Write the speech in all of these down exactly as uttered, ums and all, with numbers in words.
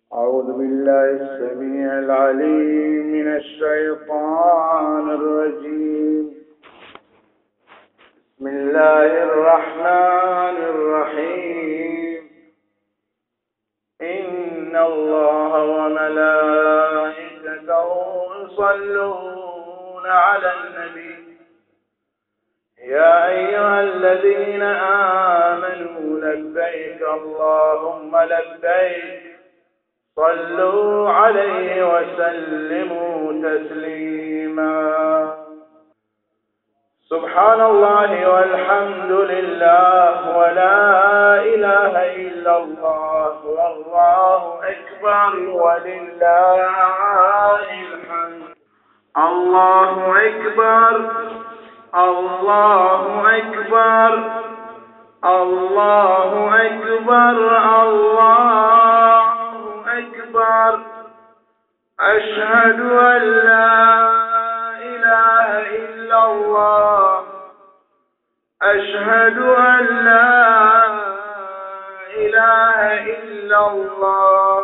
أعوذ بالله السميع العليم من الشيطان الرجيم. بسم الله الرحمن الرحيم. إن الله وملائكته يصلون على النبي يا أيها الذين آمنوا لبيك اللهم لبيك صلوا عليه وسلموا تسليما. سبحان الله والحمد لله ولا إله إلا الله والله أكبر ولله الحمد. الله أكبر الله أكبر الله أكبر الله أكبر. أشهد أن لا إله إلا الله أشهد أن لا إله إلا الله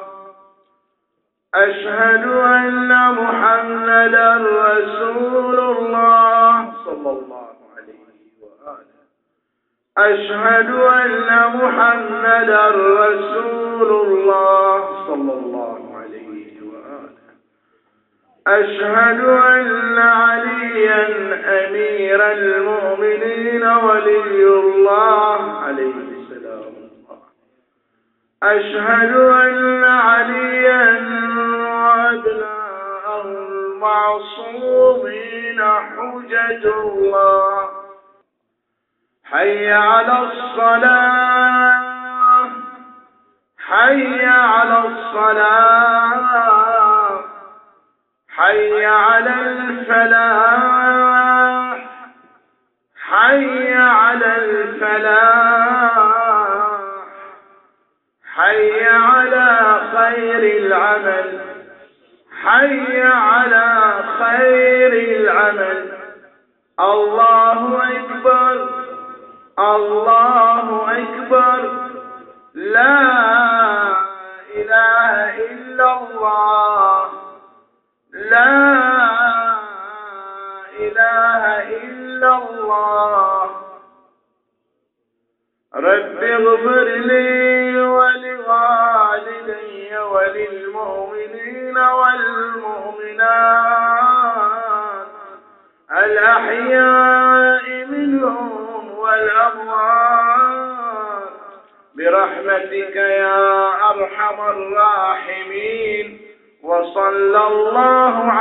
أشهد أن محمدا رسول الله صلى الله عليه وآله. أشهد أن محمدا رسول الله صلى الله عليه وآله. أشهد أن عليا أمير المؤمنين ولي الله عليه السلام. أشهد أن عليا وأبناءه المعصومين حجج الله. حي على الصلاة حي على الصلاة حي على الفلاح حي على الفلاح حي على خير العمل حي على خير العمل. الله أكبر الله أكبر. لا إله إلا الله لا إله إلا الله. رب اغفر لي ولوالدي وللمؤمنين والمؤمنات الأحياء منهم والأموات برحمتك يا أرحم الراحمين. وصلى الله